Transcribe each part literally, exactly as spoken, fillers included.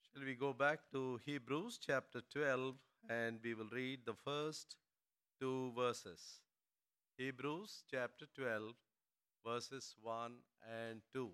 Shall we go back to Hebrews chapter twelve and we will read the first two verses? Hebrews chapter twelve, verses one and two.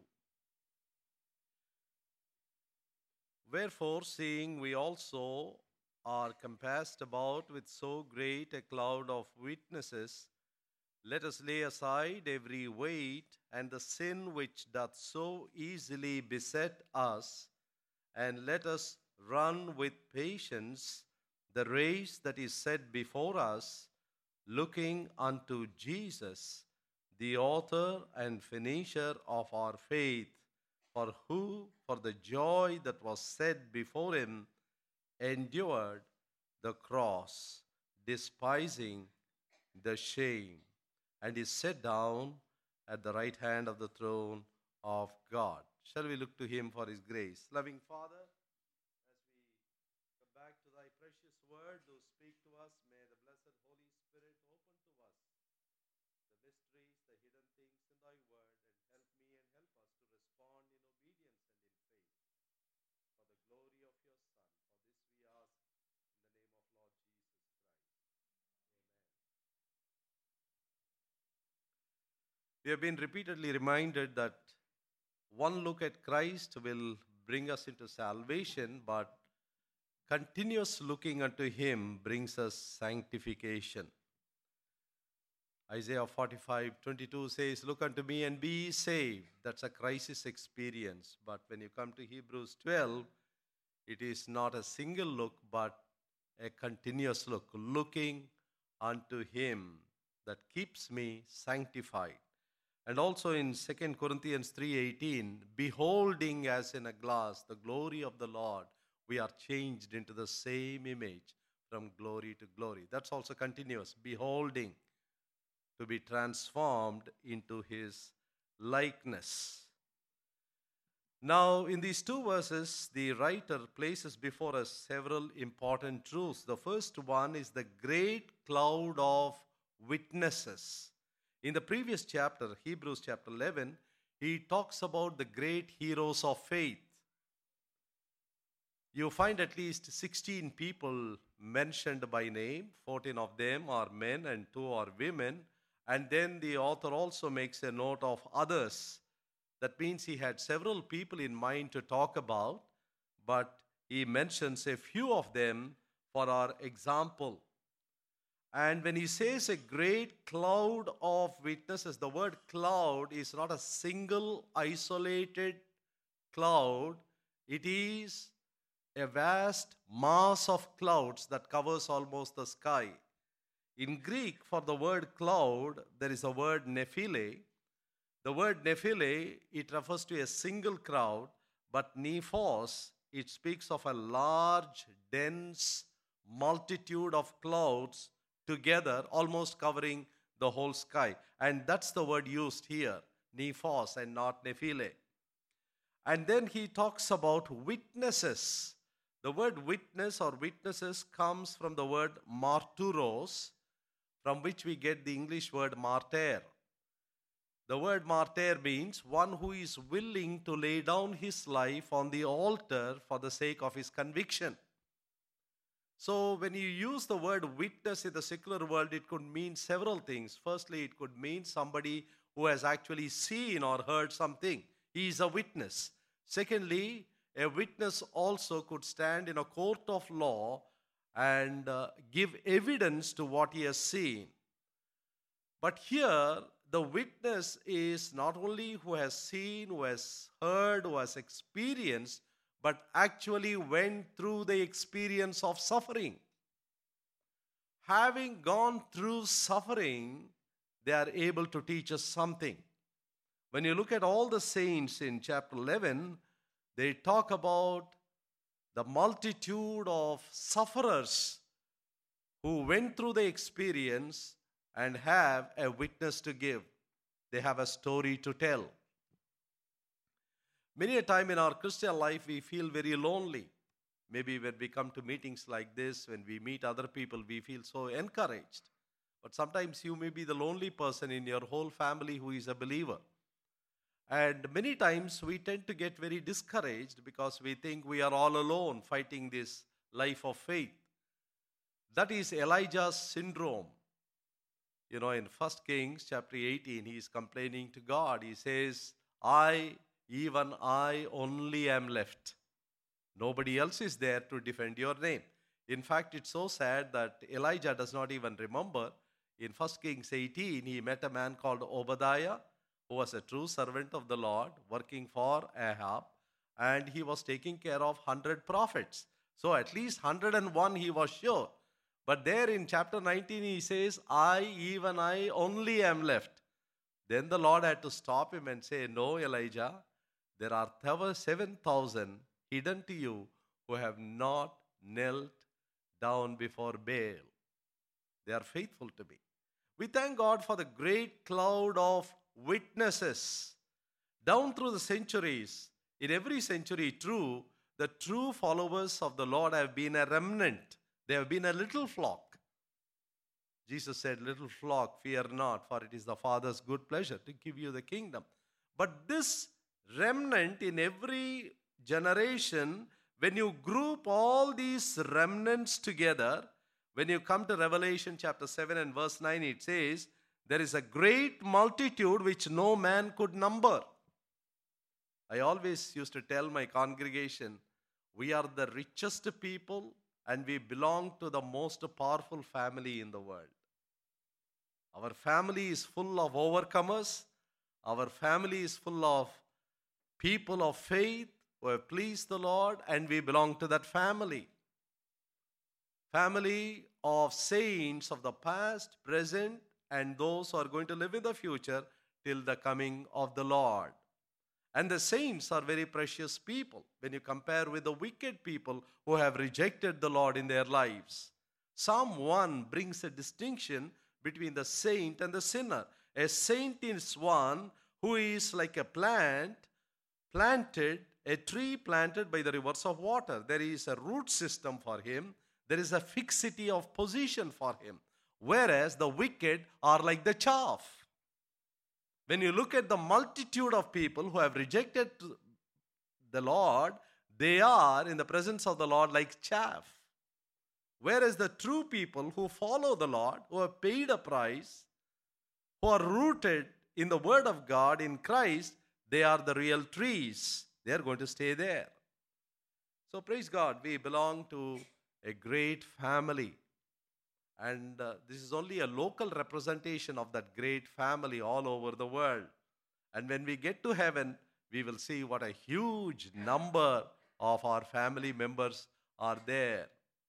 Wherefore, seeing we also are compassed about with so great a cloud of witnesses, let us lay aside every weight and the sin which doth so easily beset us, and let us run with patience the race that is set before us, looking unto Jesus, the author and finisher of our faith, for who, for the joy that was set before him, endured the cross, despising the shame, and is set down at the right hand of the throne of God. Shall we look to him for his grace? Loving Father, as we come back to thy precious word, do speak to us. May the blessed Holy Spirit open to us the mysteries, the hidden things in thy word, and help me and help us to respond in obedience and in faith for the glory of your Son. For this we ask in the name of Lord Jesus Christ. Amen. We have been repeatedly reminded that one look at Christ will bring us into salvation, but continuous looking unto him brings us sanctification. Isaiah forty-five twenty-two says, "Look unto me and be saved." That's a crisis experience. But when you come to Hebrews twelve, it is not a single look, but a continuous look, looking unto him that keeps me sanctified. And also in Second Corinthians three eighteen, beholding as in a glass the glory of the Lord, we are changed into the same image from glory to glory. That's also continuous, beholding, to be transformed into his likeness. Now, in these two verses, the writer places before us several important truths. The first one is the great cloud of witnesses. In the previous chapter, Hebrews chapter eleven, he talks about the great heroes of faith. You find at least sixteen people mentioned by name. fourteen of them are men and two are women. And then the author also makes a note of others. That means he had several people in mind to talk about, but he mentions a few of them for our example. And when he says a great cloud of witnesses, the word cloud is not a single isolated cloud. It is a vast mass of clouds that covers almost the sky. In Greek, for the word cloud, there is a word nephile. The word nephile, it refers to a single crowd, but nephos, it speaks of a large, dense multitude of clouds together, almost covering the whole sky. And that's the word used here, nephos and not nephile. And then he talks about witnesses. The word witness or witnesses comes from the word marturos, from which we get the English word martyr. The word martyr means one who is willing to lay down his life on the altar for the sake of his conviction. So when you use the word witness in the secular world, it could mean several things. Firstly, it could mean somebody who has actually seen or heard something. He is a witness. Secondly, a witness also could stand in a court of law and uh, give evidence to what he has seen. But here, the witness is not only who has seen, who has heard, who has experienced, but actually went through the experience of suffering. Having gone through suffering, they are able to teach us something. When you look at all the saints in chapter eleven, they talk about the multitude of sufferers who went through the experience and have a witness to give. They have a story to tell. Many a time in our Christian life, we feel very lonely. Maybe when we come to meetings like this, when we meet other people, we feel so encouraged. But sometimes you may be the lonely person in your whole family who is a believer. And many times we tend to get very discouraged because we think we are all alone fighting this life of faith. That is Elijah's syndrome. You know, in First Kings chapter eighteen, he is complaining to God. He says, I, even I, only am left. Nobody else is there to defend your name. In fact, it's so sad that Elijah does not even remember. In First Kings eighteen, he met a man called Obadiah, who was a true servant of the Lord, working for Ahab, and he was taking care of one hundred prophets. So at least one hundred one he was sure. But there in chapter nineteen, he says, I, even I, only am left. Then the Lord had to stop him and say, no, Elijah, there are seven thousand hidden to you who have not knelt down before Baal. They are faithful to me. We thank God for the great cloud of witnesses. Down through the centuries, in every century, true, the true followers of the Lord have been a remnant. They have been a little flock. Jesus said, little flock, fear not, for it is the Father's good pleasure to give you the kingdom. But this remnant in every generation, when you group all these remnants together, when you come to Revelation chapter seven and verse nine, it says, there is a great multitude which no man could number. I always used to tell my congregation, we are the richest people and we belong to the most powerful family in the world. Our family is full of overcomers. Our family is full of people of faith who have pleased the Lord, and we belong to that family. Family of saints of the past, present, and those who are going to live in the future till the coming of the Lord. And the saints are very precious people when you compare with the wicked people who have rejected the Lord in their lives. Psalm one brings a distinction between the saint and the sinner. A saint is one who is like a plant planted, a tree planted by the rivers of water. There is a root system for him. There is a fixity of position for him. Whereas the wicked are like the chaff. When you look at the multitude of people who have rejected the Lord, they are in the presence of the Lord like chaff. Whereas the true people who follow the Lord, who have paid a price, who are rooted in the Word of God, in Christ, they are the real trees. They are going to stay there. So praise God, we belong to a great family. And uh, this is only a local representation of that great family all over the world. And when we get to heaven, we will see what a huge number of our family members are there.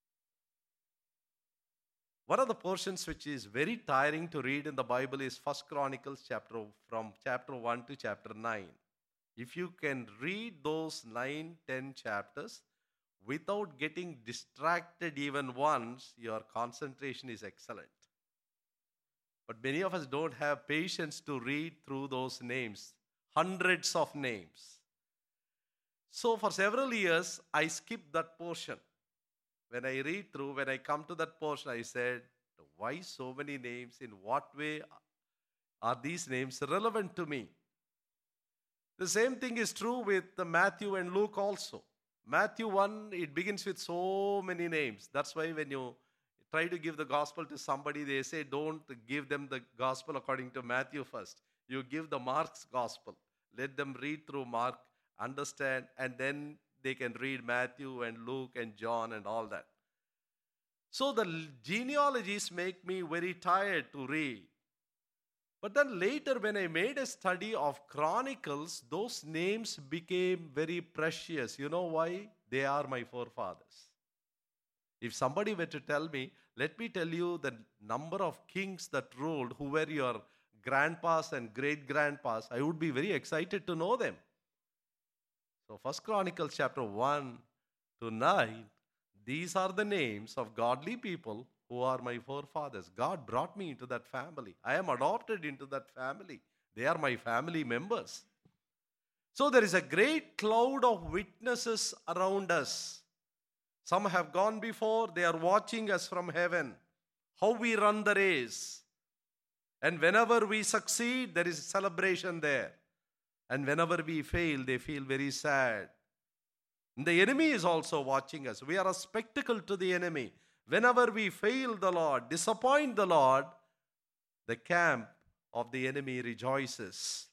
One of the portions which is very tiring to read in the Bible is First Chronicles chapter from chapter one to chapter nine. If you can read those nine, ten chapters without getting distracted even once, your concentration is excellent. But many of us don't have patience to read through those names, hundreds of names. So for several years, I skipped that portion. When I read through, when I come to that portion, I said, why so many names? In what way are these names relevant to me? The same thing is true with Matthew and Luke also. Matthew one, it begins with so many names. That's why when you try to give the gospel to somebody, they say, don't give them the gospel according to Matthew first. You give the Mark's gospel. Let them read through Mark, understand, and then they can read Matthew and Luke and John and all that. So the genealogies make me very tired to read. But then later when I made a study of Chronicles, those names became very precious. You know why? They are my forefathers. If somebody were to tell me, let me tell you the number of kings that ruled, who were your grandpas and great-grandpas, I would be very excited to know them. So First Chronicles chapter one to nine, these are the names of godly people who are my forefathers. God brought me into that family. I am adopted into that family. They are my family members. So there is a great cloud of witnesses around us. Some have gone before. They are watching us from heaven. How we run the race. And whenever we succeed, there is celebration there. And whenever we fail, they feel very sad. The enemy is also watching us. We are a spectacle to the enemy. Whenever we fail the Lord, disappoint the Lord, the camp of the enemy rejoices.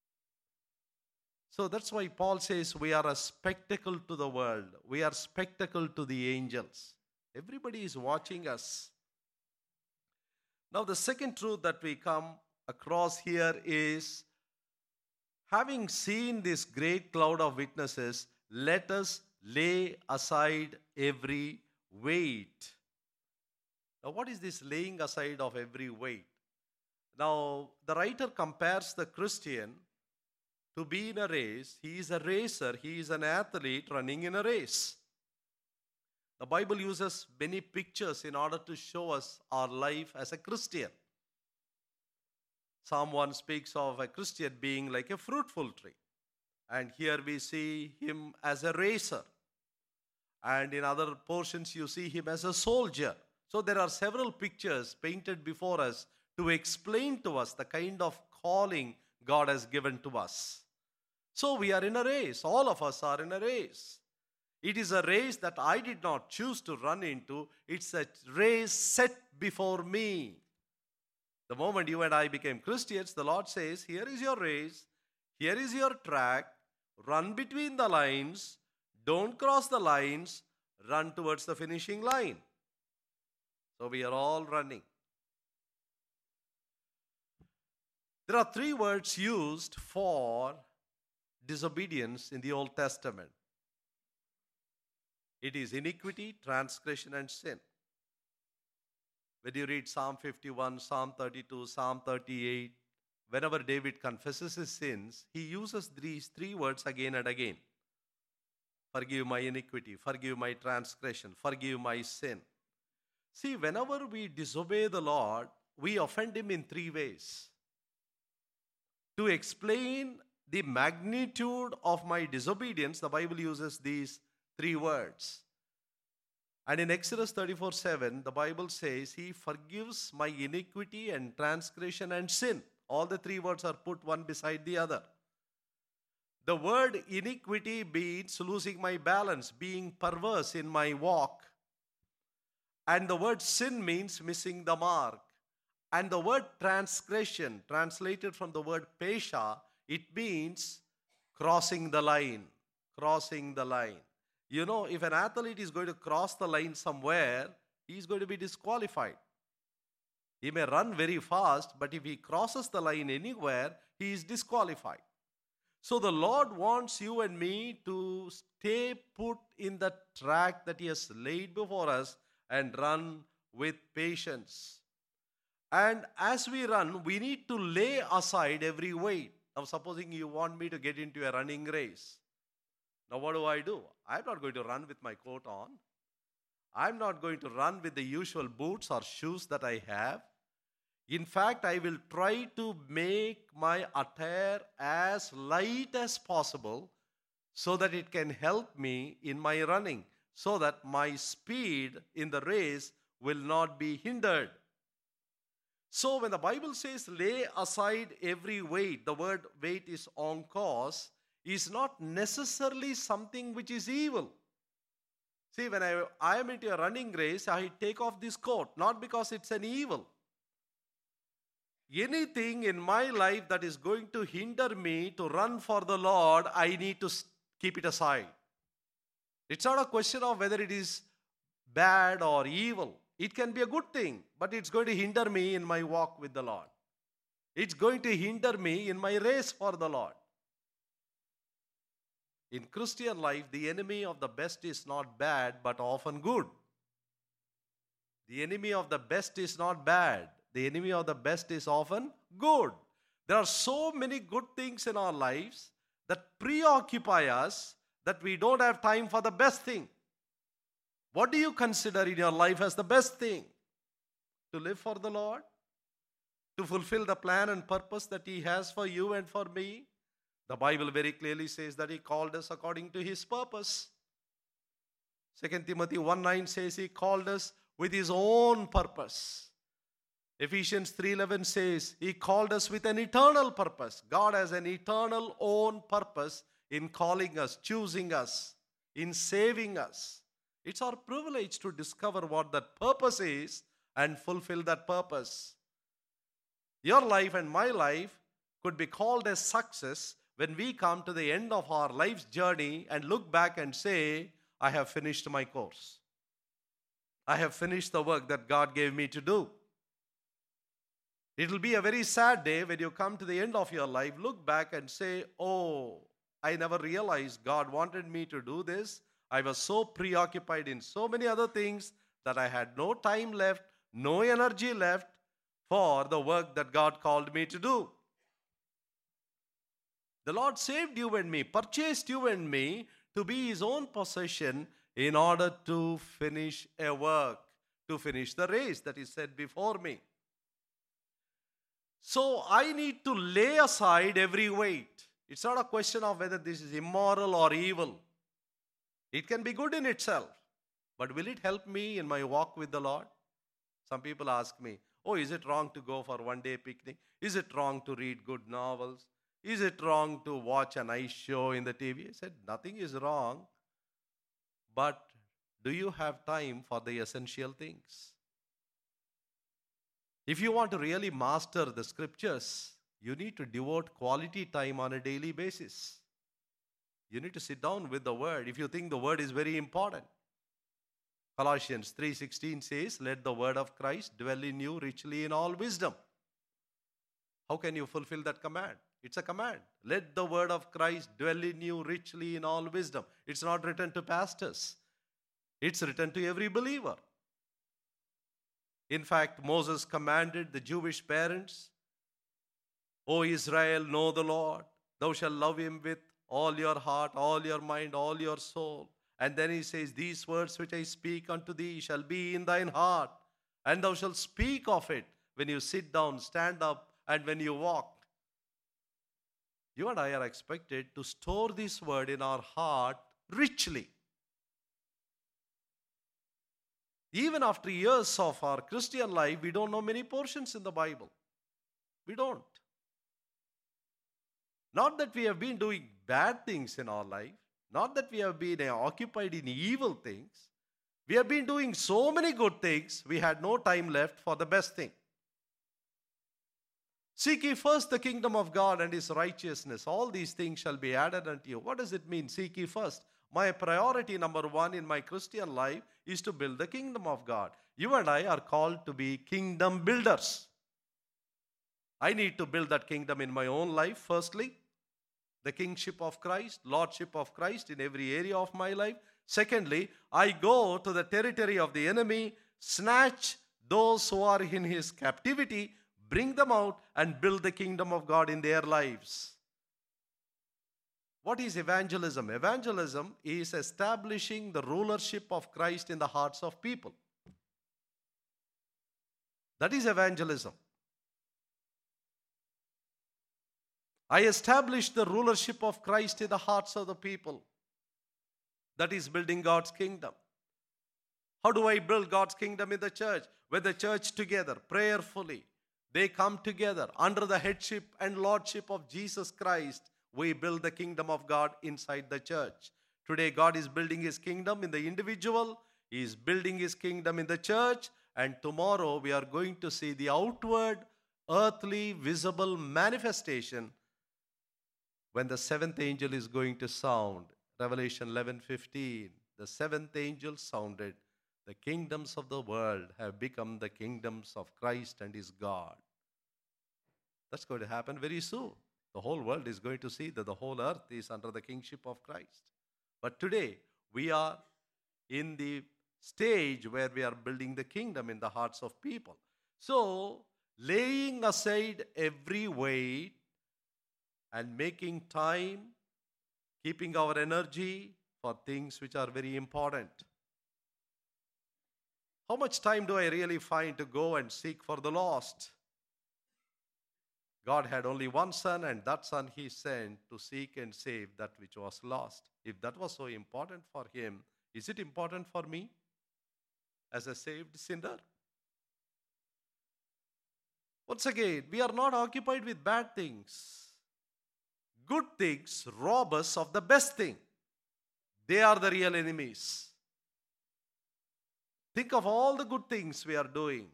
So that's why Paul says we are a spectacle to the world. We are spectacle to the angels. Everybody is watching us. Now the second truth that we come across here is, having seen this great cloud of witnesses, let us lay aside every weight. Now what is this laying aside of every weight? Now the writer compares the Christian to be in a race. He is a racer. He is an athlete running in a race. The Bible uses many pictures in order to show us our life as a Christian. Psalm one speaks of a Christian being like a fruitful tree. And here we see him as a racer. And in other portions you see him as a soldier. So there are several pictures painted before us to explain to us the kind of calling God has given to us. So we are in a race. All of us are in a race. It is a race that I did not choose to run into. It's a race set before me. The moment you and I became Christians, the Lord says, here is your race. Here is your track. Run between the lines. Don't cross the lines. Run towards the finishing line. So we are all running. There are three words used for disobedience in the Old Testament. It is iniquity, transgression, and sin. When you read Psalm fifty-one, Psalm thirty-two, Psalm thirty-eight, whenever David confesses his sins, he uses these three words again and again. Forgive my iniquity, forgive my transgression, forgive my sin. See, whenever we disobey the Lord, we offend him in three ways. To explain the magnitude of my disobedience, the Bible uses these three words. And in Exodus thirty-four seven, the Bible says, he forgives my iniquity and transgression and sin. All the three words are put one beside the other. The word iniquity means losing my balance, being perverse in my walk. And the word sin means missing the mark. And the word transgression, translated from the word pesha, it means crossing the line. Crossing the line. You know, if an athlete is going to cross the line somewhere, he is going to be disqualified. He may run very fast, but if he crosses the line anywhere, he is disqualified. So the Lord wants you and me to stay put in the track that he has laid before us and run with patience. And as we run, we need to lay aside every weight. Now, supposing you want me to get into a running race. Now, what do I do? I'm not going to run with my coat on. I'm not going to run with the usual boots or shoes that I have. In fact, I will try to make my attire as light as possible so that it can help me in my running, so that my speed in the race will not be hindered. So when the Bible says lay aside every weight, the word weight is onkos, is not necessarily something which is evil. See, when I, I am into a running race, I take off this coat, not because it's an evil. Anything in my life that is going to hinder me to run for the Lord, I need to keep it aside. It's not a question of whether it is bad or evil. It can be a good thing, but it's going to hinder me in my walk with the Lord. It's going to hinder me in my race for the Lord. In Christian life, the enemy of the best is not bad, but often good. The enemy of the best is not bad. The enemy of the best is often good. There are so many good things in our lives that preoccupy us that we don't have time for the best thing. What do you consider in your life as the best thing? To live for the Lord? To fulfill the plan and purpose that he has for you and for me? The Bible very clearly says that he called us according to his purpose. Second Timothy one nine says he called us with his own purpose. Ephesians three eleven says, He called us with an eternal purpose. God has an eternal own purpose in calling us, choosing us, in saving us. It's our privilege to discover what that purpose is and fulfill that purpose. Your life and my life could be called as success when we come to the end of our life's journey and look back and say, I have finished my course. I have finished the work that God gave me to do. It will be a very sad day when you come to the end of your life, look back and say, oh, I never realized God wanted me to do this. I was so preoccupied in so many other things that I had no time left, no energy left for the work that God called me to do. The Lord saved you and me, purchased you and me to be His own possession in order to finish a work, to finish the race that is set before me. So I need to lay aside every weight. It's not a question of whether this is immoral or evil. It can be good in itself. But will it help me in my walk with the Lord? Some people ask me, oh, is it wrong to go for one day picnic? Is it wrong to read good novels? Is it wrong to watch a nice show in the T V? I said, nothing is wrong. But do you have time for the essential things? If you want to really master the scriptures, you need to devote quality time on a daily basis. You need to sit down with the word if you think the word is very important. Colossians three sixteen says, let the word of Christ dwell in you richly in all wisdom. How can you fulfill that command? It's a command. Let the word of Christ dwell in you richly in all wisdom. It's not written to pastors. It's written to every believer. In fact, Moses commanded the Jewish parents, O Israel, know the Lord. Thou shalt love Him with all your heart, all your mind, all your soul. And then he says, these words which I speak unto thee shall be in thine heart, and thou shalt speak of it when you sit down, stand up, and when you walk. You and I are expected to store this word in our heart richly. Even after years of our Christian life, we don't know many portions in the Bible. We don't. Not that we have been doing bad things in our life. Not that we have been occupied in evil things. We have been doing so many good things, we had no time left for the best thing. Seek ye first the kingdom of God and His righteousness. All these things shall be added unto you. What does it mean, seek ye first? My priority number one in my Christian life is to build the kingdom of God. You and I are called to be kingdom builders. I need to build that kingdom in my own life, firstly. The kingship of Christ, lordship of Christ in every area of my life. Secondly, I go to the territory of the enemy, snatch those who are in his captivity, bring them out and build the kingdom of God in their lives. What is evangelism? Evangelism is establishing the rulership of Christ in the hearts of people. That is evangelism. I establish the rulership of Christ in the hearts of the people. That is building God's kingdom. How do I build God's kingdom in the church? With the church together, prayerfully. They come together under the headship and lordship of Jesus Christ. We build the kingdom of God inside the church. Today, God is building His kingdom in the individual. He is building His kingdom in the church. And tomorrow, we are going to see the outward, earthly, visible manifestation when the seventh angel is going to sound. Revelation eleven fifteen. The seventh angel sounded. The kingdoms of the world have become the kingdoms of Christ and His God. That's going to happen very soon. The whole world is going to see that the whole earth is under the kingship of Christ. But today, we are in the stage where we are building the kingdom in the hearts of people. So, laying aside every weight and making time, keeping our energy for things which are very important. How much time do I really find to go and seek for the lost? God had only one son, and that son He sent to seek and save that which was lost. If that was so important for Him, is it important for me as a saved sinner? Once again, we are not occupied with bad things. Good things rob us of the best thing. They are the real enemies. Think of all the good things we are doing.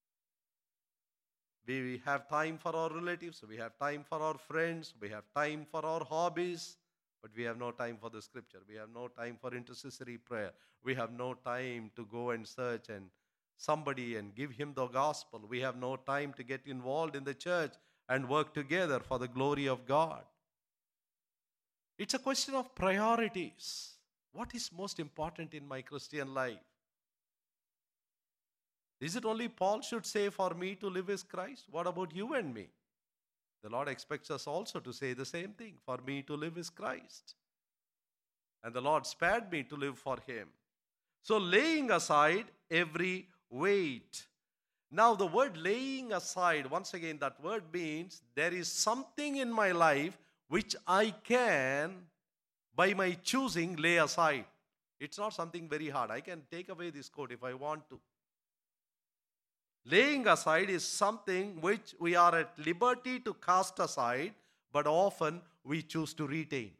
We have time for our relatives, we have time for our friends, we have time for our hobbies, but we have no time for the scripture. We have no time for intercessory prayer. We have no time to go and search and somebody and give him the gospel. We have no time to get involved in the church and work together for the glory of God. It's a question of priorities. What is most important in my Christian life? Is it only Paul should say, for me to live is Christ? What about you and me? The Lord expects us also to say the same thing. For me to live is Christ. And the Lord spared me to live for him. So laying aside every weight. Now the word laying aside, once again, that word means there is something in my life which I can, by my choosing, lay aside. It's not something very hard. I can take away this coat if I want to. Laying aside is something which we are at liberty to cast aside, but often we choose to retain.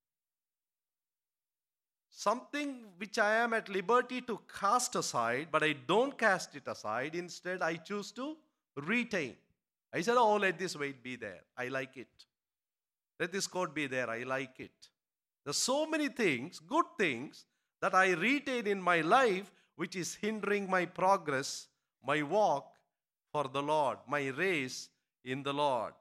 Something which I am at liberty to cast aside, but I don't cast it aside. Instead, I choose to retain. I said, oh, let this weight be there. I like it. Let this coat be there. I like it. There's so many things, good things, that I retain in my life, which is hindering my progress, my walk for the Lord, my race in the Lord.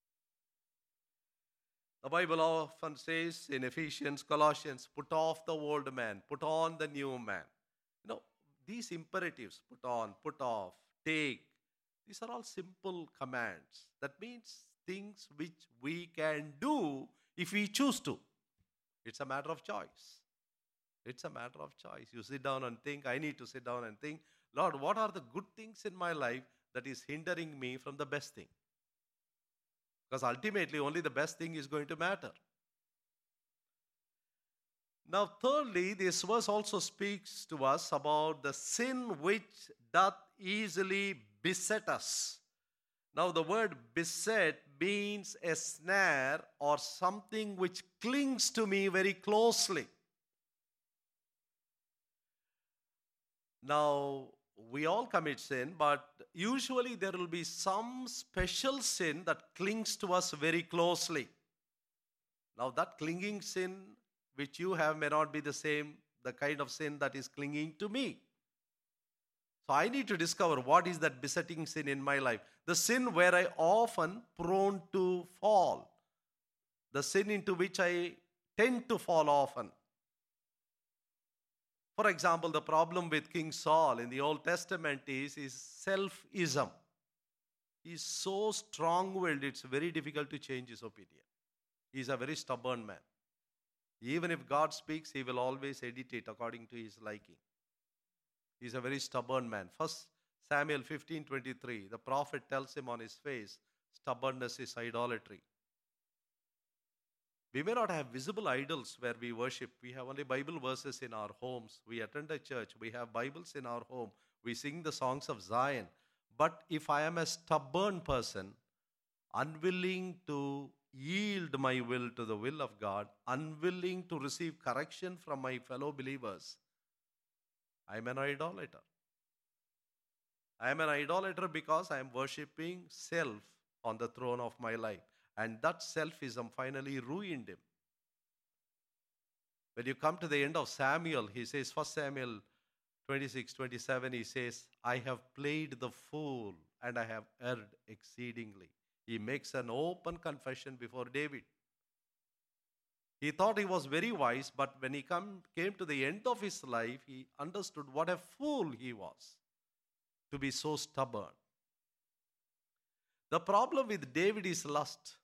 The Bible often says in Ephesians, Colossians, put off the old man, put on the new man. You know, these imperatives, put on, put off, take, these are all simple commands. That means things which we can do if we choose to. It's a matter of choice. It's a matter of choice. You sit down and think, I need to sit down and think, Lord, what are the good things in my life that is hindering me from the best thing? Because ultimately, only the best thing is going to matter. Now, thirdly, this verse also speaks to us about the sin which doth easily beset us. Now, the word beset means a snare or something which clings to me very closely. Now, we all commit sin, but usually there will be some special sin that clings to us very closely. Now, that clinging sin which you have may not be the same, the kind of sin that is clinging to me. So I need to discover what is that besetting sin in my life. The sin where I often prone to fall. The sin into which I tend to fall often. For example, the problem with King Saul in the Old Testament is his self-ism. He is so strong-willed, it's very difficult to change his opinion. He is a very stubborn man. Even if God speaks, he will always edit it according to his liking. He is a very stubborn man. First Samuel fifteen twenty-three, the prophet tells him on his face, stubbornness is idolatry. We may not have visible idols where we worship. We have only Bible verses in our homes. We attend a church. We have Bibles in our home. We sing the songs of Zion. But if I am a stubborn person, unwilling to yield my will to the will of God, unwilling to receive correction from my fellow believers, I am an idolater. I am an idolater because I am worshipping self on the throne of my life. And that selfism finally ruined him. When you come to the end of Samuel, he says, First Samuel twenty-six twenty-seven, he says, I have played the fool and I have erred exceedingly. He makes an open confession before David. He thought he was very wise, but when he come, came to the end of his life, he understood what a fool he was to be so stubborn. The problem with David is lust.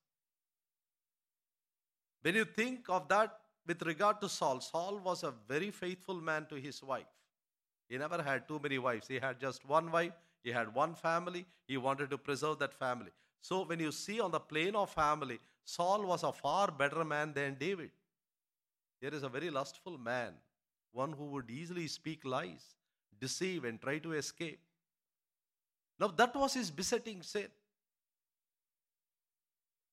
When you think of that with regard to Saul, Saul was a very faithful man to his wife. He never had too many wives. He had just one wife. He had one family. He wanted to preserve that family. So when you see on the plane of family, Saul was a far better man than David. There is a very lustful man, one who would easily speak lies, deceive and try to escape. Now that was his besetting sin.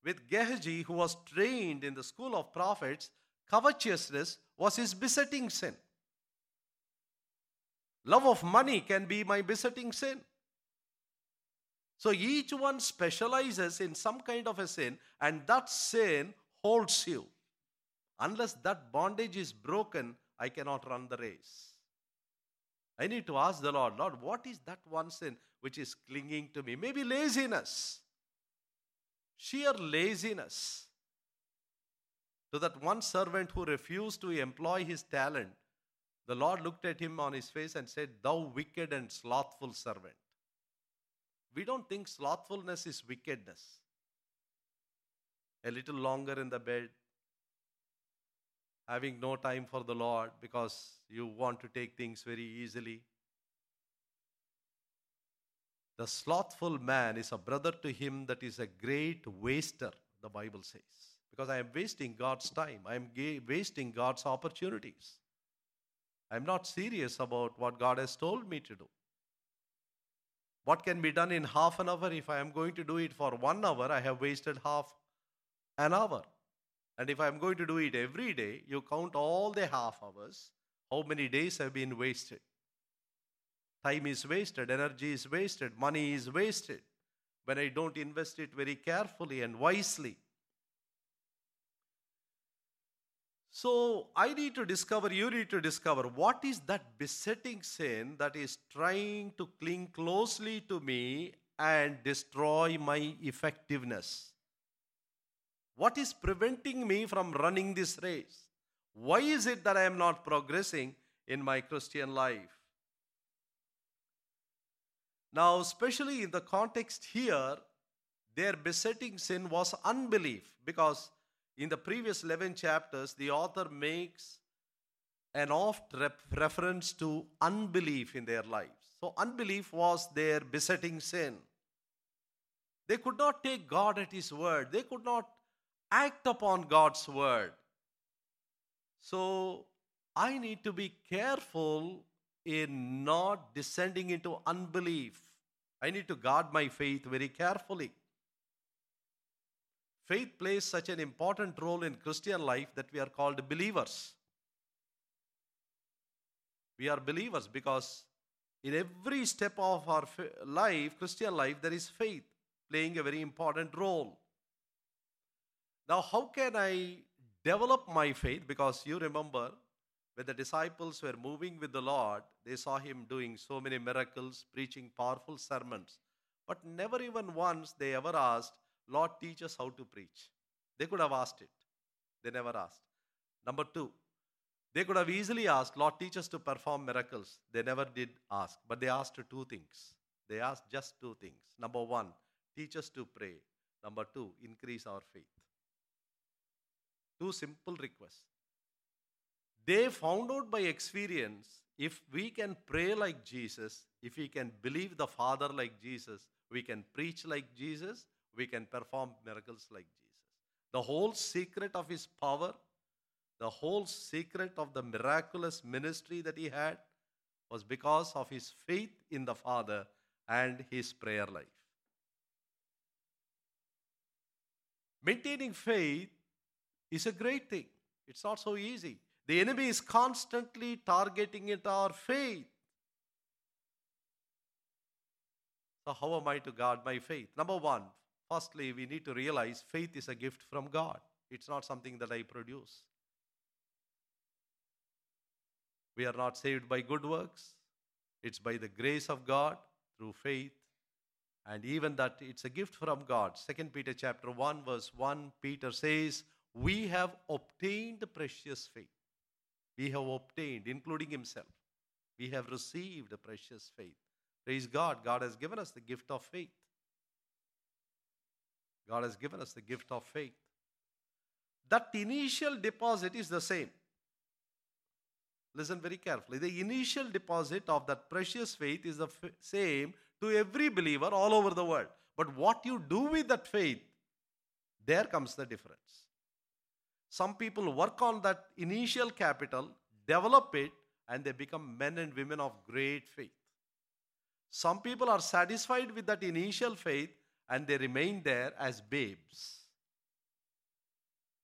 with Gehazi, who was trained in the school of prophets, covetousness was his besetting sin. Love of money can be my besetting sin. So each one specializes in some kind of a sin, and that sin holds you. Unless that bondage is broken, I cannot run the race. I need to ask the Lord, Lord, what is that one sin which is clinging to me? Maybe laziness. Sheer laziness. To that one servant who refused to employ his talent, the Lord looked at him on his face and said, "Thou wicked and slothful servant." We don't think slothfulness is wickedness. A little longer in the bed, having no time for the Lord because you want to take things very easily. The slothful man is a brother to him that is a great waster, the Bible says. Because I am wasting God's time. I am ga- wasting God's opportunities. I am not serious about what God has told me to do. What can be done in half an hour? If I am going to do it for one hour, I have wasted half an hour. And if I am going to do it every day, you count all the half hours, how many days have been wasted. Time is wasted, energy is wasted, money is wasted when I don't invest it very carefully and wisely. So I need to discover, you need to discover, what is that besetting sin that is trying to cling closely to me and destroy my effectiveness? What is preventing me from running this race? Why is it that I am not progressing in my Christian life? Now, especially in the context here, their besetting sin was unbelief, because in the previous eleven chapters, the author makes an oft rep- reference to unbelief in their lives. So unbelief was their besetting sin. They could not take God at His word. They could not act upon God's word. So I need to be careful in not descending into unbelief. I need to guard my faith very carefully. Faith plays such an important role in Christian life that we are called believers. We are believers because in every step of our life, Christian life, there is faith playing a very important role. Now, how can I develop my faith? Because you remember, when the disciples were moving with the Lord, they saw Him doing so many miracles, preaching powerful sermons. But never even once they ever asked, "Lord, teach us how to preach." They could have asked it. They never asked. Number two, they could have easily asked, "Lord, teach us to perform miracles." They never did ask. But they asked two things. They asked just two things. Number one, teach us to pray. Number two, increase our faith. Two simple requests. They found out by experience, if we can pray like Jesus, if we can believe the Father like Jesus, we can preach like Jesus, we can perform miracles like Jesus. The whole secret of His power, the whole secret of the miraculous ministry that He had was because of His faith in the Father and His prayer life. Maintaining faith is a great thing. It's not so easy. The enemy is constantly targeting at our faith. So how am I to guard my faith? Number one, firstly, we need to realize faith is a gift from God. It's not something that I produce. We are not saved by good works. It's by the grace of God through faith. And even that it's a gift from God. Second Peter chapter one verse one, Peter says, we have obtained precious faith. We have obtained, including himself. We have received a precious faith. Praise God. God has given us the gift of faith. God has given us the gift of faith. That initial deposit is the same. Listen very carefully. The initial deposit of that precious faith is the f- same to every believer all over the world. But what you do with that faith, there comes the difference. Some people work on that initial capital, develop it, and they become men and women of great faith. Some people are satisfied with that initial faith and they remain there as babes.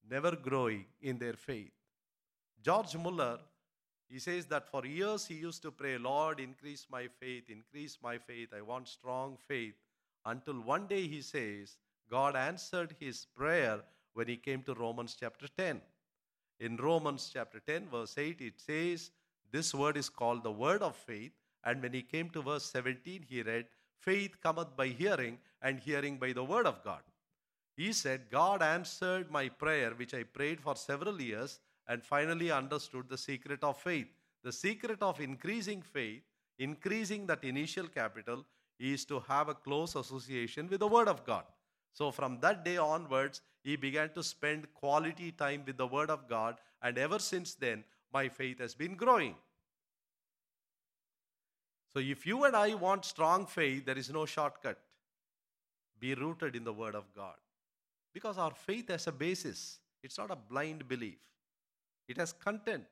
never growing in their faith. George Muller, he says that for years he used to pray, Lord, increase my faith, increase my faith. I want strong faith. Until one day he says, God answered his prayer when he came to Romans chapter ten. In Romans chapter ten, verse eight, it says, this word is called the word of faith. And when he came to verse seventeen, he read, faith cometh by hearing, and hearing by the word of God. He said, God answered my prayer, which I prayed for several years, and finally understood the secret of faith. The secret of increasing faith, increasing that initial capital, is to have a close association with the Word of God. So from that day onwards, he began to spend quality time with the Word of God, and ever since then, my faith has been growing. So if you and I want strong faith, there is no shortcut. Be rooted in the Word of God. Because our faith has a basis. It's not a blind belief. It has content.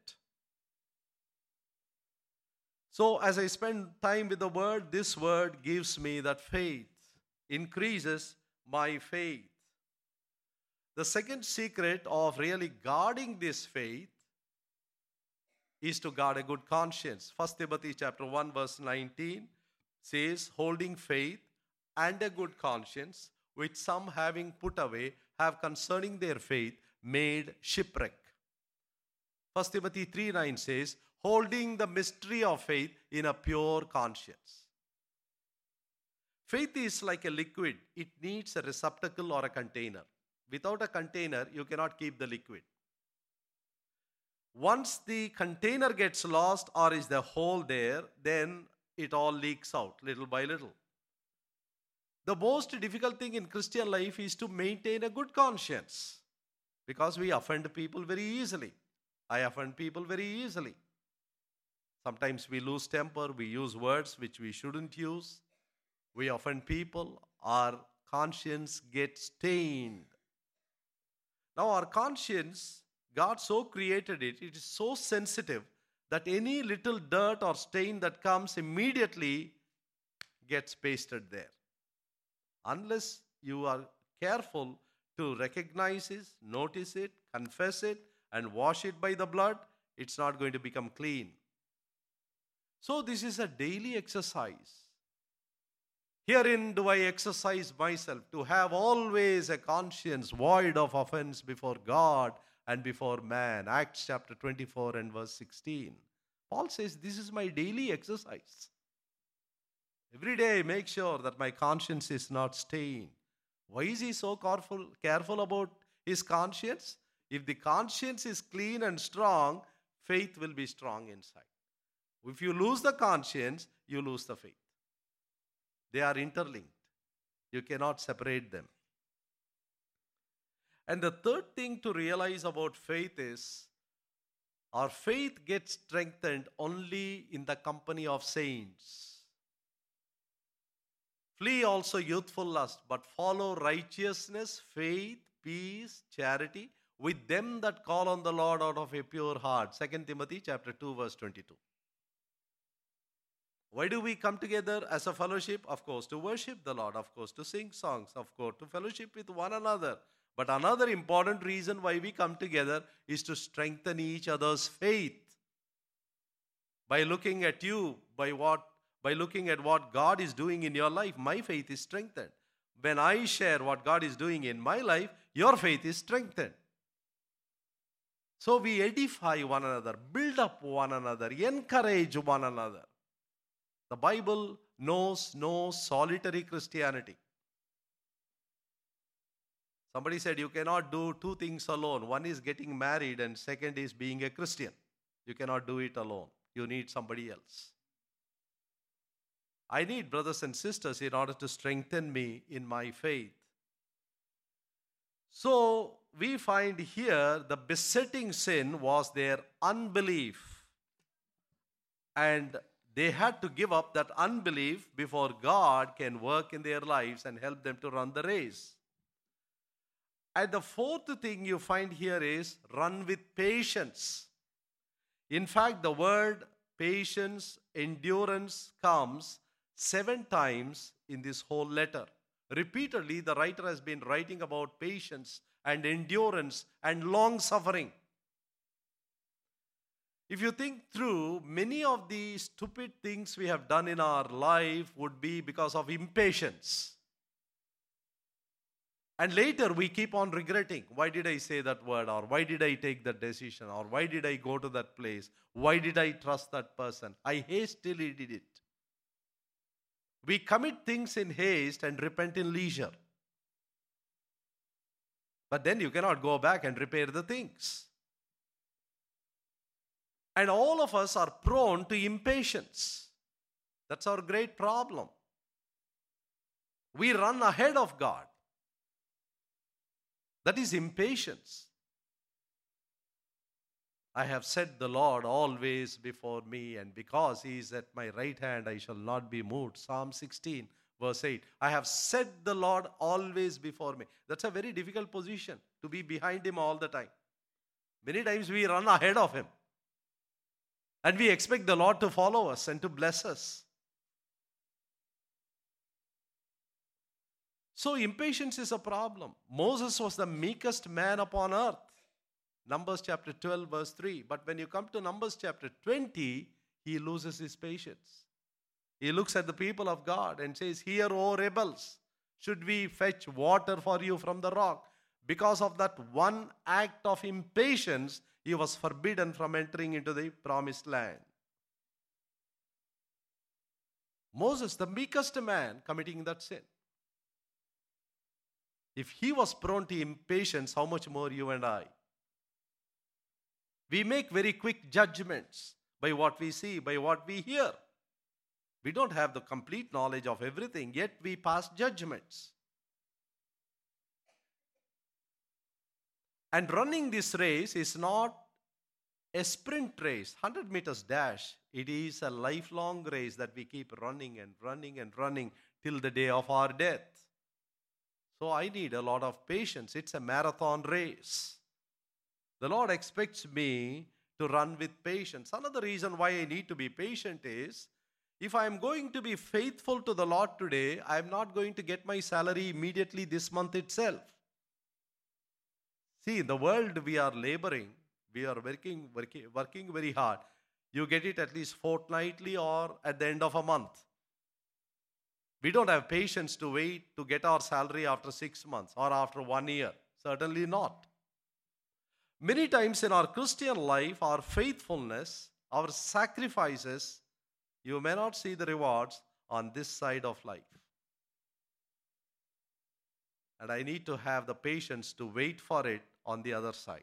So as I spend time with the Word, this Word gives me that faith, increases my faith. The second secret of really guarding this faith is to guard a good conscience. First Timothy chapter one verse nineteen says, holding faith and a good conscience, which some having put away have concerning their faith made shipwreck. First Timothy three nine says, holding the mystery of faith in a pure conscience. Faith is like a liquid. It needs a receptacle or a container. Without a container, you cannot keep the liquid. Once the container gets lost or is the hole there, then it all leaks out little by little. The most difficult thing in Christian life is to maintain a good conscience, because we offend people very easily. I offend people very easily. Sometimes we lose temper, we use words which we shouldn't use. We offend people, our conscience gets stained. Now our conscience, God so created it, it is so sensitive that any little dirt or stain that comes immediately gets pasted there. Unless you are careful to recognize it, notice it, confess it, and wash it by the blood, it's not going to become clean. So this is a daily exercise. Herein do I exercise myself to have always a conscience void of offense before God and before man. Acts chapter twenty-four and verse sixteen. Paul says, this is my daily exercise. Every day I make sure that my conscience is not stained. Why is he so careful, careful about his conscience? If the conscience is clean and strong, faith will be strong inside. If you lose the conscience, you lose the faith. They are interlinked. You cannot separate them. And the third thing to realize about faith is, our faith gets strengthened only in the company of saints. Flee also youthful lust, but follow righteousness, faith, peace, charity, with them that call on the Lord out of a pure heart. Second Timothy chapter two, verse twenty-two. Why do we come together as a fellowship? Of course, to worship the Lord. Of course, to sing songs. Of course, to fellowship with one another. But another important reason why we come together is to strengthen each other's faith. By looking at you, by what, by looking at what God is doing in your life, my faith is strengthened. When I share what God is doing in my life, your faith is strengthened. So we edify one another, build up one another, encourage one another. The Bible knows no solitary Christianity. Somebody said you cannot do two things alone. One is getting married and second is being a Christian. You cannot do it alone. You need somebody else. I need brothers and sisters in order to strengthen me in my faith. So we find here the besetting sin was their unbelief. And they had to give up that unbelief before God can work in their lives and help them to run the race. And the fourth thing you find here is run with patience. In fact, the word patience, endurance comes seven times in this whole letter. Repeatedly, the writer has been writing about patience and endurance and long suffering. If you think through, many of the stupid things we have done in our life would be because of impatience. And later we keep on regretting. Why did I say that word? Or why did I take that decision? Or why did I go to that place? Why did I trust that person? I hastily did it. We commit things in haste and repent in leisure. But then you cannot go back and repair the things. And all of us are prone to impatience. That's our great problem. We run ahead of God. That is impatience. I have set the Lord always before me, and because He is at my right hand, I shall not be moved. Psalm sixteen, verse eight. I have set the Lord always before me. That's a very difficult position, to be behind Him all the time. Many times we run ahead of Him. And we expect the Lord to follow us and to bless us. So impatience is a problem. Moses was the meekest man upon earth. Numbers chapter twelve, verse three. But when you come to Numbers chapter twenty, he loses his patience. He looks at the people of God and says, "Hear, O rebels, should we fetch water for you from the rock?" Because of that one act of impatience, he was forbidden from entering into the promised land. Moses, the meekest man, committing that sin. If he was prone to impatience, how much more you and I? We make very quick judgments by what we see, by what we hear. We don't have the complete knowledge of everything, yet we pass judgments. And running this race is not a sprint race, one hundred meters dash. It is a lifelong race that we keep running and running and running till the day of our death. So I need a lot of patience. It's a marathon race. The Lord expects me to run with patience. Another reason why I need to be patient is, if I am going to be faithful to the Lord today, I am not going to get my salary immediately this month itself. See, in the world we are laboring, we are working, working, working very hard. You get it at least fortnightly or at the end of a month. We don't have patience to wait to get our salary after six months or after one year. Certainly not. Many times in our Christian life, our faithfulness, our sacrifices, you may not see the rewards on this side of life. And I need to have the patience to wait for it on the other side.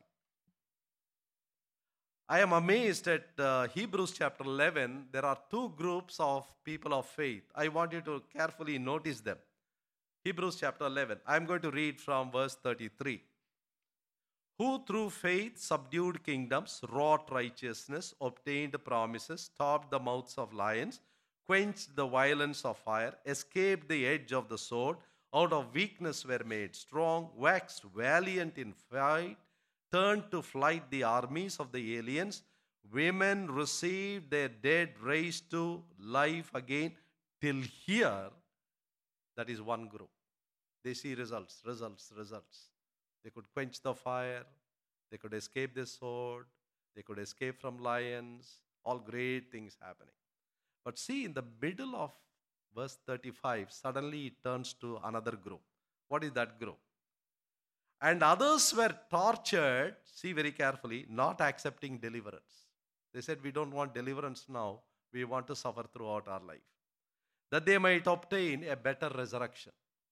I am amazed at uh, Hebrews chapter eleven. There are two groups of people of faith. I want you to carefully notice them. Hebrews chapter eleven. I am going to read from verse thirty-three. Who through faith subdued kingdoms, wrought righteousness, obtained promises, stopped the mouths of lions, quenched the violence of fire, escaped the edge of the sword, out of weakness were made strong, waxed valiant in fight, turned to flight the armies of the aliens. Women received their dead raised to life again. Till here, that is one group. They see results, results, results. They could quench the fire. They could escape the sword. They could escape from lions. All great things happening. But see, in the middle of verse thirty-five, suddenly it turns to another group. What is that group? And others were tortured, see very carefully, not accepting deliverance. They said, we don't want deliverance now. We want to suffer throughout our life, that they might obtain a better resurrection.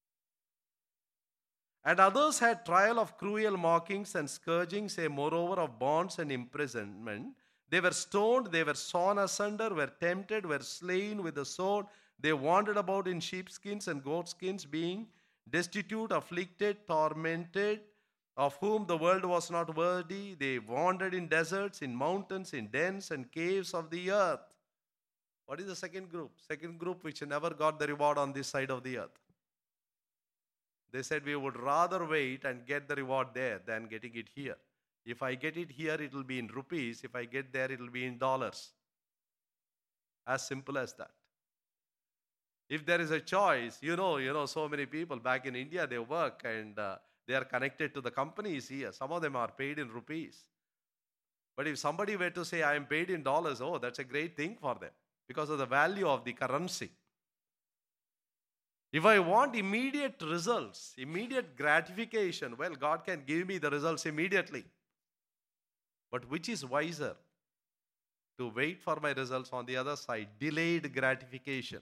And others had trial of cruel mockings and scourgings, a moreover of bonds and imprisonment. They were stoned, they were sawn asunder, were tempted, were slain with the sword. They wandered about in sheepskins and goatskins, being destitute, afflicted, tormented, of whom the world was not worthy. They wandered in deserts, in mountains, in dens and caves of the earth. What is the second group? Second group which never got the reward on this side of the earth. They said, we would rather wait and get the reward there than getting it here. If I get it here, it will be in rupees. If I get there, it will be in dollars. As simple as that. If there is a choice, you know, you know, so many people back in India, they work and uh, They are connected to the companies here. Some of them are paid in rupees. But if somebody were to say, I am paid in dollars, oh, that's a great thing for them because of the value of the currency. If I want immediate results, immediate gratification, well, God can give me the results immediately. But which is wiser? To wait for my results on the other side, delayed gratification.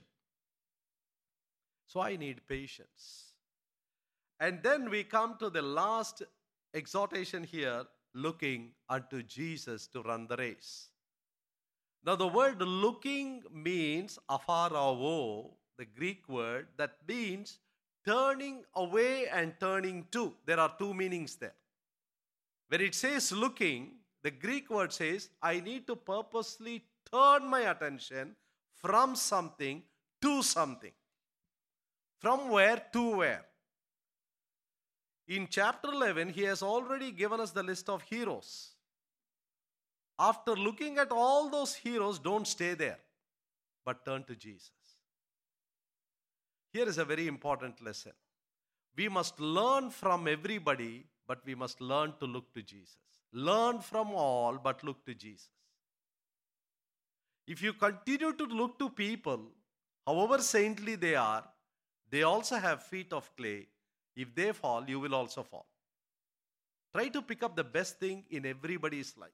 So I need patience. And then we come to the last exhortation here, looking unto Jesus to run the race. Now the word looking means apharao, the Greek word that means turning away and turning to. There are two meanings there. When it says looking, the Greek word says, I need to purposely turn my attention from something to something. From where to where? In chapter eleven, he has already given us the list of heroes. After looking at all those heroes, don't stay there, but turn to Jesus. Here is a very important lesson. We must learn from everybody, but we must learn to look to Jesus. Learn from all, but look to Jesus. If you continue to look to people, however saintly they are, they also have feet of clay. If they fall, you will also fall. Try to pick up the best thing in everybody's life.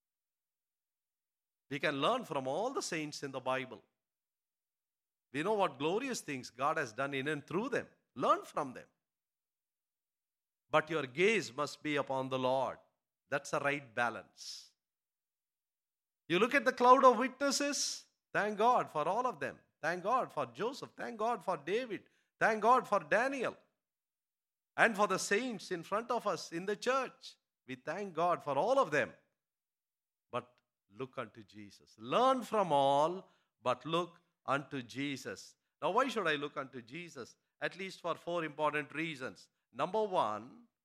We can learn from all the saints in the Bible. We know what glorious things God has done in and through them. Learn from them. But your gaze must be upon the Lord. That's the right balance. You look at the cloud of witnesses, thank God for all of them. Thank God for Joseph. Thank God for David. Thank God for Daniel. And for the saints in front of us in the church. We thank God for all of them. But look unto Jesus. Learn from all, but look unto Jesus. Now, why should I look unto Jesus? At least for four important reasons. Number one,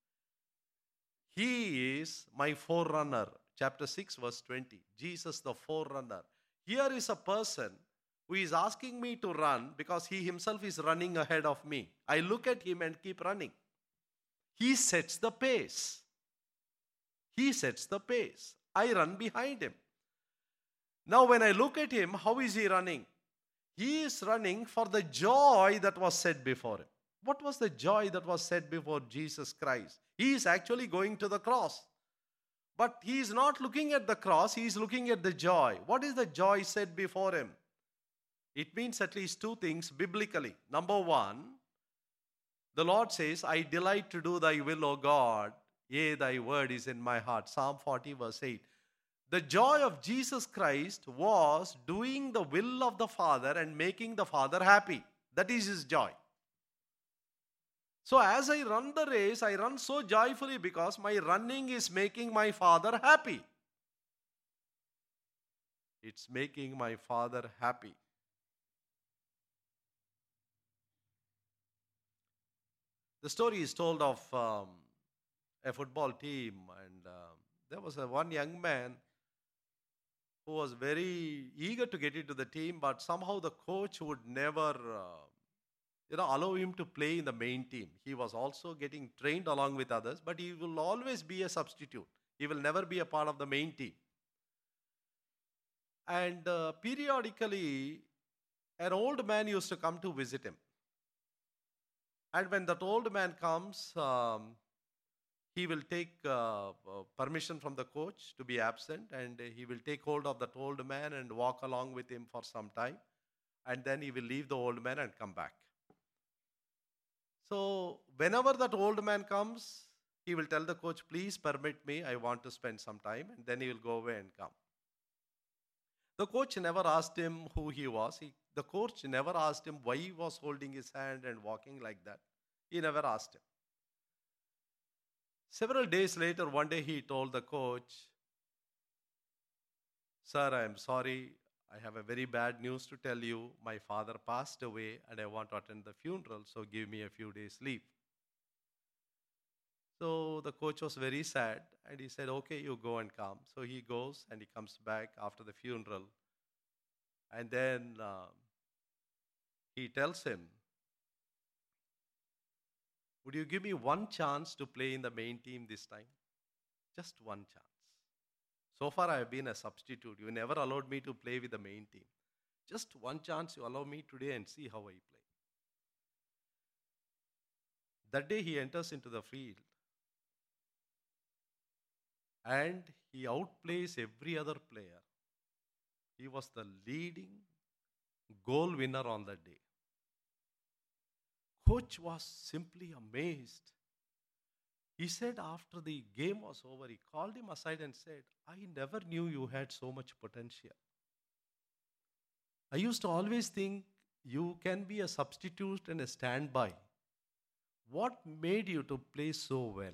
He is my forerunner. Chapter six, verse twenty. Jesus the forerunner. Here is a person who is asking me to run because he himself is running ahead of me. I look at him and keep running. He sets the pace. He sets the pace. I run behind him. Now when I look at him, how is he running? He is running for the joy that was set before him. What was the joy that was set before Jesus Christ? He is actually going to the cross. But he is not looking at the cross, he is looking at the joy. What is the joy set before him? It means at least two things biblically. Number one, the Lord says, I delight to do thy will, O God. Yea, thy word is in my heart. Psalm forty, verse eight. The joy of Jesus Christ was doing the will of the Father and making the Father happy. That is his joy. So as I run the race, I run so joyfully because my running is making my Father happy. It's making my Father happy. The story is told of um, a football team, and um, there was a one young man who was very eager to get into the team, but somehow the coach would never uh, you know, allow him to play in the main team. He was also getting trained along with others, but he will always be a substitute. He will never be a part of the main team. And uh, periodically, an old man used to come to visit him. And when that old man comes, um, he will take uh, uh, permission from the coach to be absent, and uh, he will take hold of that old man and walk along with him for some time. And then he will leave the old man and come back. So whenever that old man comes, he will tell the coach, please permit me, I want to spend some time. And then he will go away and come. The coach never asked him who he was. He, the coach never asked him why he was holding his hand and walking like that. He never asked him. Several days later, one day he told the coach, sir, I am sorry. I have a very bad news to tell you. My father passed away and I want to attend the funeral, so give me a few days leave. So the coach was very sad and he said, okay, you go and come. So he goes and he comes back after the funeral. And then uh, he tells him, Would you give me one chance to play in the main team this time? Just one chance. So far, I have been a substitute. You never allowed me to play with the main team. Just one chance you allow me today and see how I play. That day he enters into the field and he outplays every other player. He was the leading goal winner on that day. Coach was simply amazed. He said after the game was over, he called him aside and said, I never knew you had so much potential. I used to always think you can be a substitute and a standby. What made you to play so well?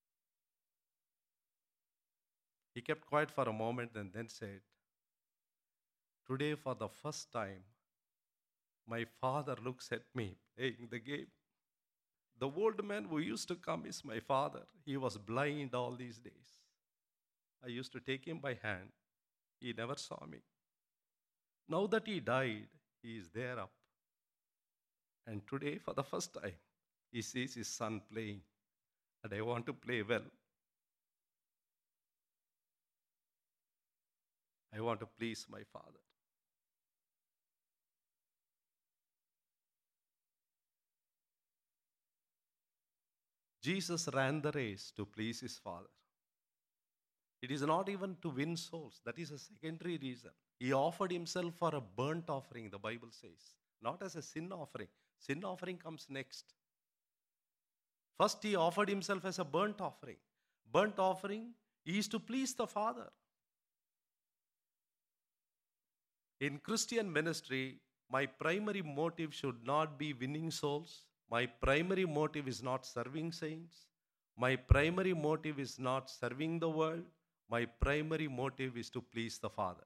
He kept quiet for a moment and then said, today for the first time, my father looks at me playing the game. The old man who used to come is my father. He was blind all these days. I used to take him by hand. He never saw me. Now that he died, he is there up. And today, for the first time, he sees his son playing. And I want to play well. I want to please my father. Jesus ran the race to please his Father. It is not even to win souls. That is a secondary reason. He offered himself for a burnt offering, the Bible says, not as a sin offering. Sin offering comes next. First, he offered himself as a burnt offering. Burnt offering is to please the Father. In Christian ministry, my primary motive should not be winning souls. My primary motive is not serving saints. My primary motive is not serving the world. My primary motive is to please the Father.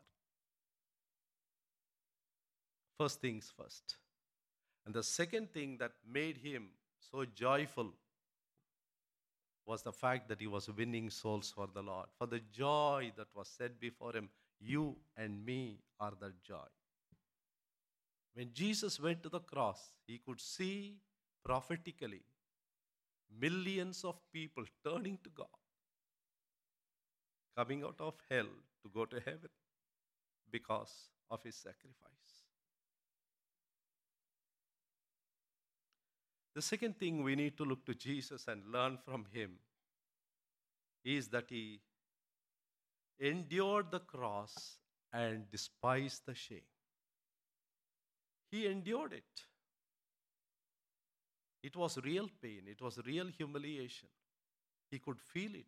First things first. And the second thing that made him so joyful was the fact that he was winning souls for the Lord. For the joy that was set before him, you and me are that joy. When Jesus went to the cross, he could see prophetically millions of people turning to God, coming out of hell to go to heaven because of his sacrifice. The second thing we need to look to Jesus and learn from him is that he endured the cross and despised the shame. He endured it. It was real pain. It was real humiliation. He could feel it.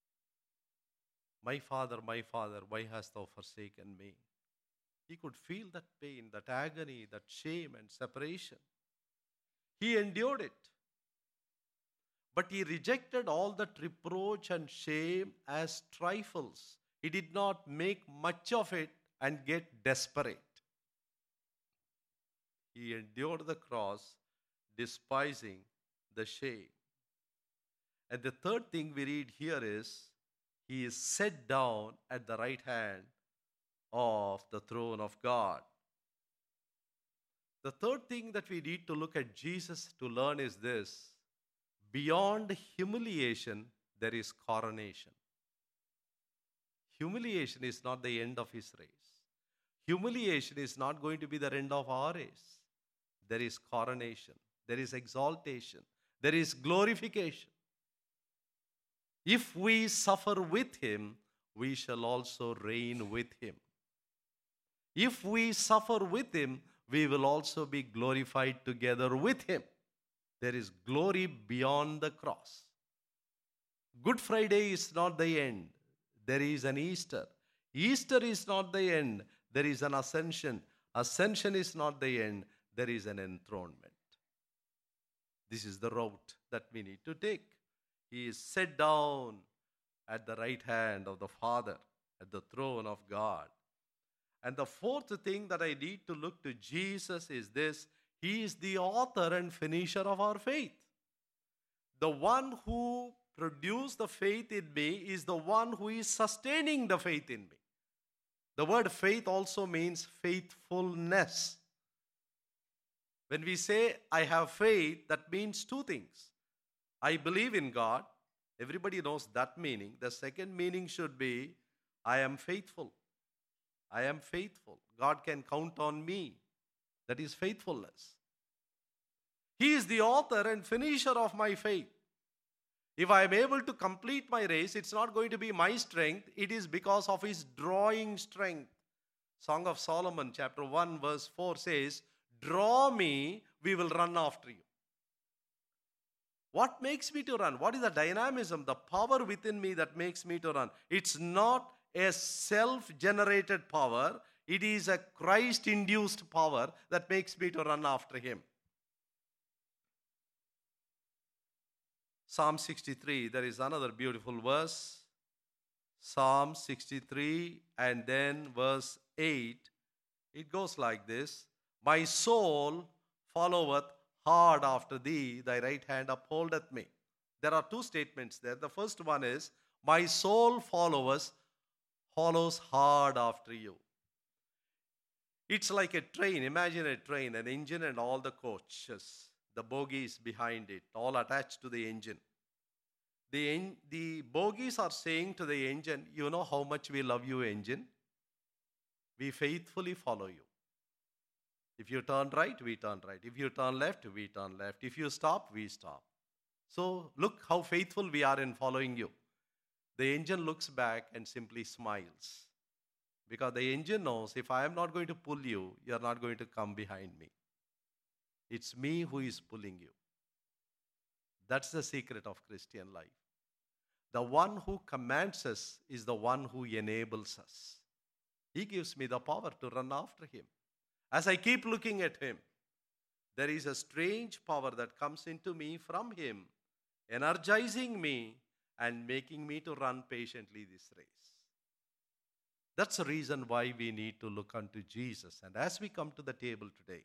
My Father, my Father, why hast thou forsaken me? He could feel that pain, that agony, that shame and separation. He endured it. But he rejected all that reproach and shame as trifles. He did not make much of it and get desperate. He endured the cross, despising the shame. And the third thing we read here is, he is set down at the right hand of the throne of God. The third thing that we need to look at Jesus to learn is this: beyond humiliation, there is coronation. Humiliation is not the end of his race. Humiliation is not going to be the end of our race. There is coronation. There is exaltation. There is glorification. If we suffer with him, we shall also reign with him. If we suffer with him, we will also be glorified together with him. There is glory beyond the cross. Good Friday is not the end. There is an Easter. Easter is not the end. There is an ascension. Ascension is not the end. There is an enthronement. This is the route that we need to take. He is set down at the right hand of the Father, at the throne of God. And the fourth thing that I need to look to Jesus is this: he is the author and finisher of our faith. The one who produced the faith in me is the one who is sustaining the faith in me. The word faith also means faithfulness. When we say, I have faith, that means two things. I believe in God. Everybody knows that meaning. The second meaning should be, I am faithful. I am faithful. God can count on me. That is faithfulness. He is the author and finisher of my faith. If I am able to complete my race, it's not going to be my strength. It is because of His drawing strength. Song of Solomon, chapter one, verse four says, draw me, we will run after you. What makes me to run? What is the dynamism, the power within me that makes me to run? It's not a self-generated power. It is a Christ-induced power that makes me to run after Him. Psalm sixty-three, there is another beautiful verse. Psalm sixty-three and then verse eight. It goes like this. My soul followeth hard after thee, thy right hand upholdeth me. There are two statements there. The first one is, my soul followeth, follows hard after you. It's like a train. Imagine a train, an engine and all the coaches, the bogies behind it, all attached to the engine. The, en- the bogies are saying to the engine, you know how much we love you, engine. We faithfully follow you. If you turn right, we turn right. If you turn left, we turn left. If you stop, we stop. So look how faithful we are in following you. The engine looks back and simply smiles. Because the engine knows, if I am not going to pull you, you are not going to come behind me. It's me who is pulling you. That's the secret of Christian life. The one who commands us is the one who enables us. He gives me the power to run after Him. As I keep looking at Him, there is a strange power that comes into me from Him, energizing me and making me to run patiently this race. That's the reason why we need to look unto Jesus. And as we come to the table today,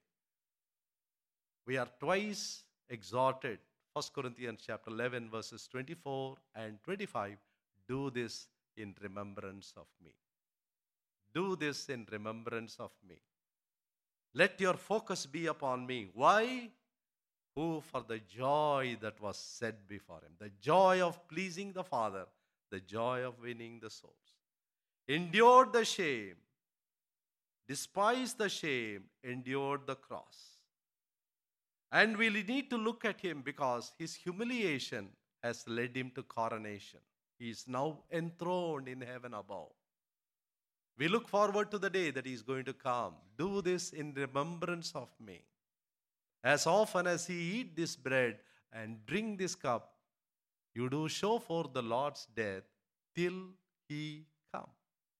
we are twice exhorted. First Corinthians chapter eleven, verses twenty-four and twenty-five. Do this in remembrance of me. Do this in remembrance of me. Let your focus be upon me. Why? Who for the joy that was set before Him, the joy of pleasing the Father, the joy of winning the souls, endured the shame, despised the shame, endured the cross. And we need to look at Him because His humiliation has led Him to coronation. He is now enthroned in heaven above. We look forward to the day that He is going to come. Do this in remembrance of me. As often as ye eat this bread and drink this cup, you do show forth the Lord's death till He come.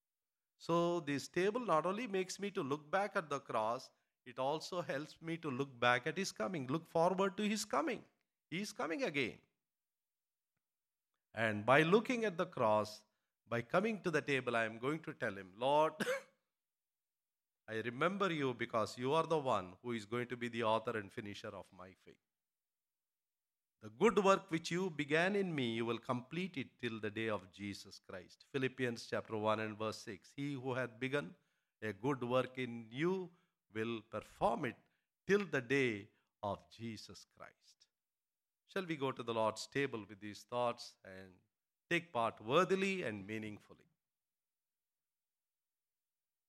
So this table not only makes me to look back at the cross, it also helps me to look back at His coming, look forward to His coming. He is coming again. And by looking at the cross, by coming to the table, I am going to tell Him, Lord, I remember you because you are the one who is going to be the author and finisher of my faith. The good work which you began in me, you will complete it till the day of Jesus Christ. Philippians chapter one and verse six. He who hath begun a good work in you will perform it till the day of Jesus Christ. Shall we go to the Lord's table with these thoughts and take part worthily and meaningfully?